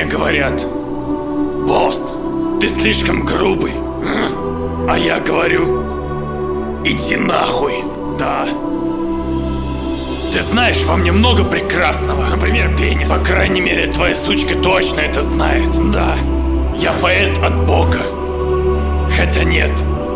мне говорят: босс, ты слишком грубый. А я говорю: иди нахуй. Да. Ты знаешь, во мне много прекрасного. Например, пенис. По крайней мере, твоя сучка точно это знает. Да. Я поэт от Бога. Хотя нет,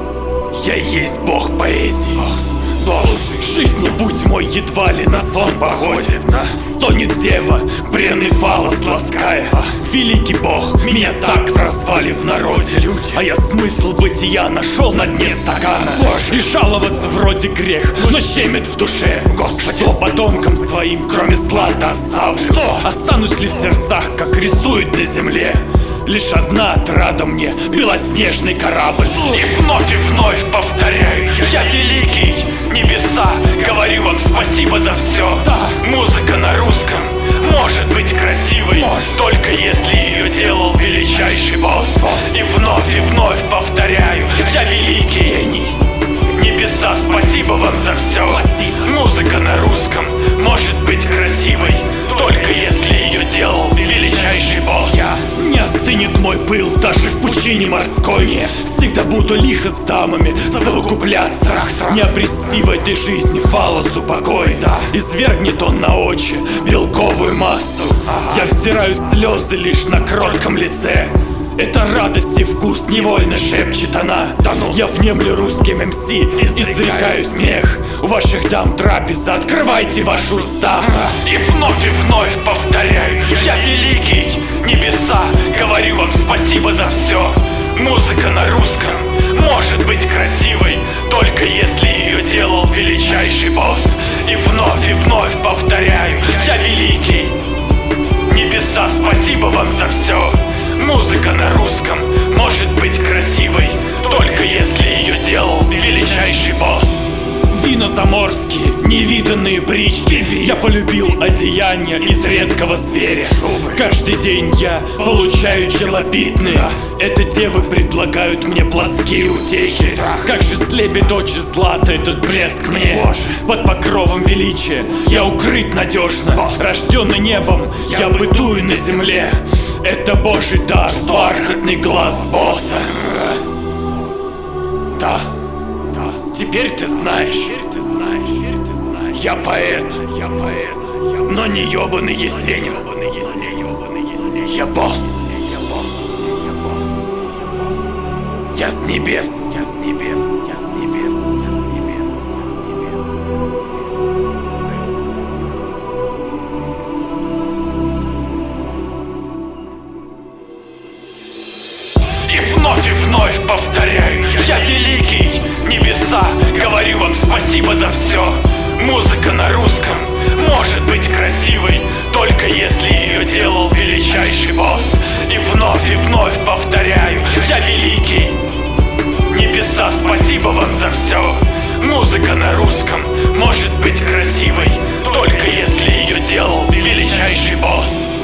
я и есть бог поэзии. Бог, жизни будь мой едва ли на сон походит. Стонет дева, бренный фалос лаская. Великий бог, меня так прозвали в народе. А я смысл бытия нашел на дне стакана. И жаловаться вроде грех, но щемит в душе. Господи, что потомкам своим, кроме злата, оставлю? Останусь ли в сердцах, как рисуют на земле? Лишь одна отрада мне, белоснежный корабль. И вновь повторяю, я великий. Небеса, говорю вам спасибо за все. Да. Музыка на русском может быть красивой, только если ее делал величайший босс. И вновь повторяю, я великий гений. Небеса, спасибо вам за все. Спасибо. Музыка на русском может быть красивой, только если ее делал величайший босс. Не остынет мой пыл даже в пучине морской. Всегда буду лихо с дамами совокупляться. Не обрести в этой жизни фалосу покой. Извергнет он на очи белковую массу. Я взираю слезы лишь на кротком лице. Это радость и вкус, невольно шепчет она. Я внемлю русским МС, изрекаю смех. У ваших дам трапеза, открывайте ваши уста. И вновь повторяю, я великий. Небеса, говорю вам спасибо за все. Музыка на русском может быть красивой, только если ее делал величайший босс. И вновь повторяю, я великий. Небеса, спасибо вам за все. Музыка на русском может быть красивой, только если ее делал величайший босс. Вина заморские, невиданные брички. Я полюбил одеяния из редкого зверя. Каждый день я получаю челобитные. Это девы предлагают мне плоские утехи. Как же слепит очи злато этот блеск мне. Под покровом величия я укрыт надежно. Рожденный небом, я бытую на земле. Это божий дар, бархатный глаз босса. Да. Теперь ты знаешь, я поэт, но не ёбаный Есенин. Я босс. Я с небес. И вновь повторяю, я великий. Небеса, говорю вам спасибо за все. Музыка на русском может быть красивой, только если ее делал величайший босс. И вновь повторяю, я великий. Небеса, спасибо вам за все. Музыка на русском может быть красивой, только если ее делал величайший босс.